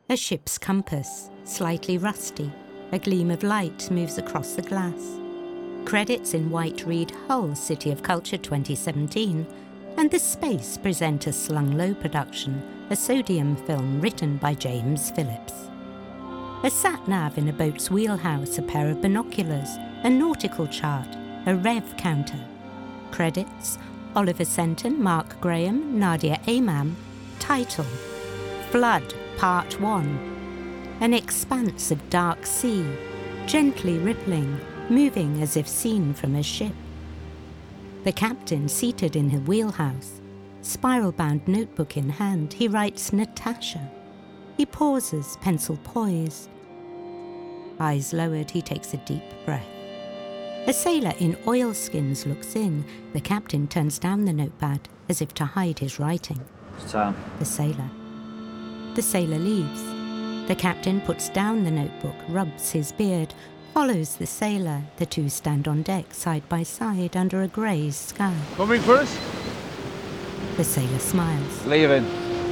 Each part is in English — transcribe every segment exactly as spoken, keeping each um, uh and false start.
A ship's compass, slightly rusty, a gleam of light moves across the glass. Credits in white read Hull City of Culture twenty seventeen, and The Space present a Slung Low production, a sodium film written by James Phillips. A sat-nav in a boat's wheelhouse, a pair of binoculars, a nautical chart, a rev counter. Credits: Oliver Senton, Mark Graham, Nadia Amam. Title: Flood, Part one. An expanse of dark sea, gently rippling, moving as if seen from a ship. The captain seated in her wheelhouse, spiral-bound notebook in hand, he writes Natasha. He pauses, pencil poised. Eyes lowered, he takes a deep breath. A sailor in oilskins looks in. The captain turns down the notepad as if to hide his writing. Sam. The sailor. The sailor leaves. The captain puts down the notebook, rubs his beard, follows the sailor. The two stand on deck, side by side, under a grey sky. Coming for us? The sailor smiles. Leaving.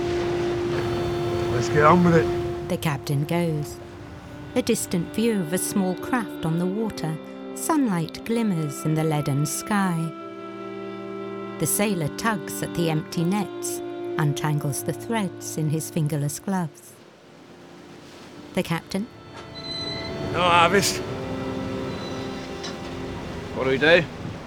Let's get on with it. The captain goes. A distant view of a small craft on the water. Sunlight glimmers in the leaden sky. The sailor tugs at the empty nets, untangles the threads in his fingerless gloves. The captain. No harvest. What do we do?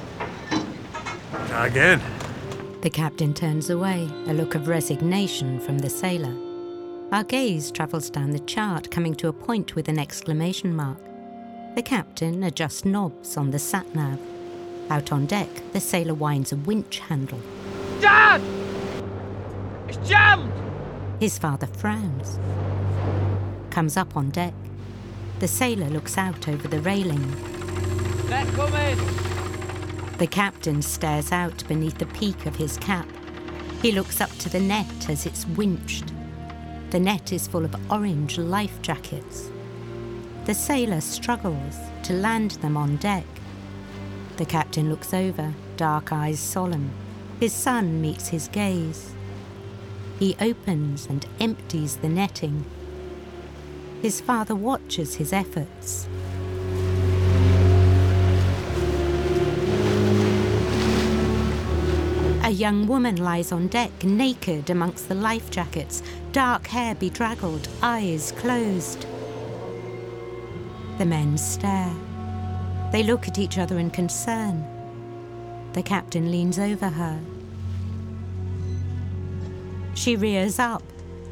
Try again. The captain turns away, a look of resignation from the sailor. Our gaze travels down the chart, coming to a point with an exclamation mark. The captain adjusts knobs on the sat-nav. Out on deck, the sailor winds a winch handle. Dad! It's jammed! His father frowns. Comes up on deck. The sailor looks out over the railing. Net coming! The captain stares out beneath the peak of his cap. He looks up to the net as it's winched. The net is full of orange life jackets. The sailor struggles to land them on deck. The captain looks over, dark eyes solemn. His son meets his gaze. He opens and empties the netting. His father watches his efforts. A young woman lies on deck, naked amongst the life jackets, dark hair bedraggled, eyes closed. The men stare. They look at each other in concern. The captain leans over her. She rears up,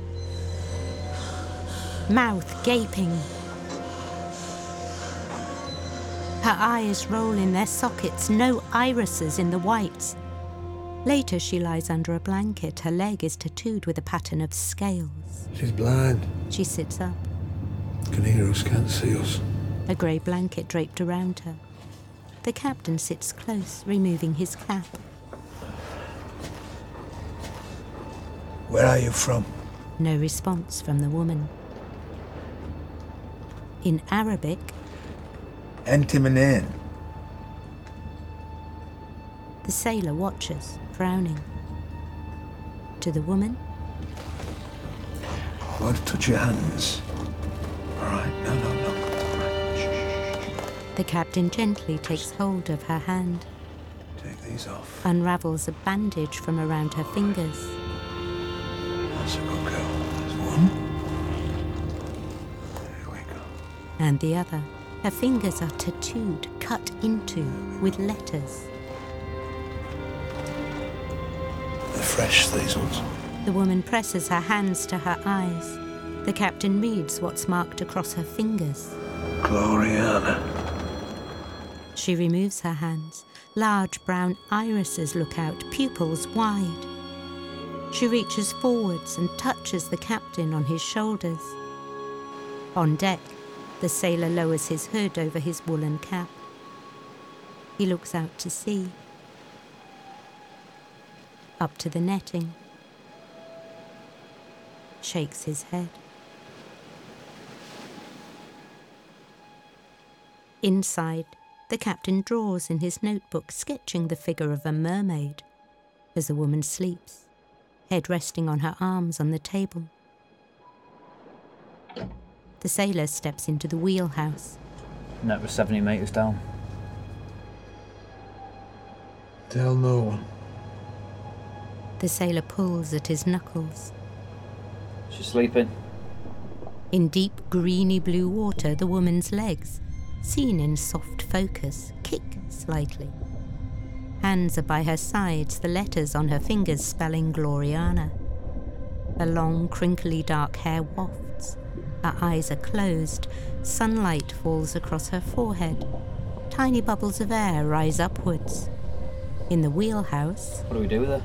mouth gaping. Her eyes roll in their sockets, no irises in the whites. Later she lies under a blanket. Her leg is tattooed with a pattern of scales. She's blind. She sits up. Canaros can't see us. A grey blanket draped around her. The captain sits close, removing his cap. Where are you from? No response from the woman. In Arabic, Enti Manin. the sailor watches, frowning. To the woman, I want to touch your hands. All right, no, no, no. All right. Shh, shh, shh. the captain gently takes hold of her hand, Take these off. unravels a bandage from around her fingers. That's a good girl. There's one. There we go. And the other. Her fingers are tattooed, cut into, with letters. They're fresh, these ones. The woman presses her hands to her eyes. The captain reads what's marked across her fingers. Gloriana. She removes her hands. Large brown irises look out, pupils wide. She reaches forwards and touches the captain on his shoulders. On deck, the sailor lowers his hood over his woolen cap. He looks out to sea. Up to the netting. Shakes his head. Inside, the captain draws in his notebook, sketching the figure of a mermaid as the woman sleeps, head resting on her arms on the table. The sailor steps into the wheelhouse. Net was seventy metres down. Tell no one. The sailor pulls at his knuckles. She's sleeping. In deep greeny blue water, the woman's legs, seen in soft focus, kick slightly. Hands are by her sides, the letters on her fingers spelling Gloriana. Her long, crinkly dark hair wafts. Her eyes are closed. Sunlight falls across her forehead. Tiny bubbles of air rise upwards. In the wheelhouse... What do we do with her?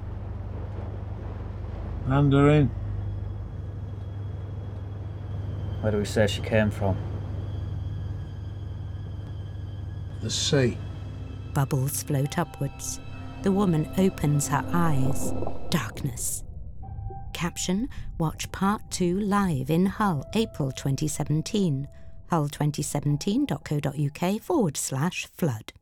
Hand her in. Where do we say she came from? The sea. Bubbles float upwards. The woman opens her eyes. Darkness. Caption, watch part two live in Hull, April twenty seventeen. hull twenty seventeen dot co dot uk forward slash flood.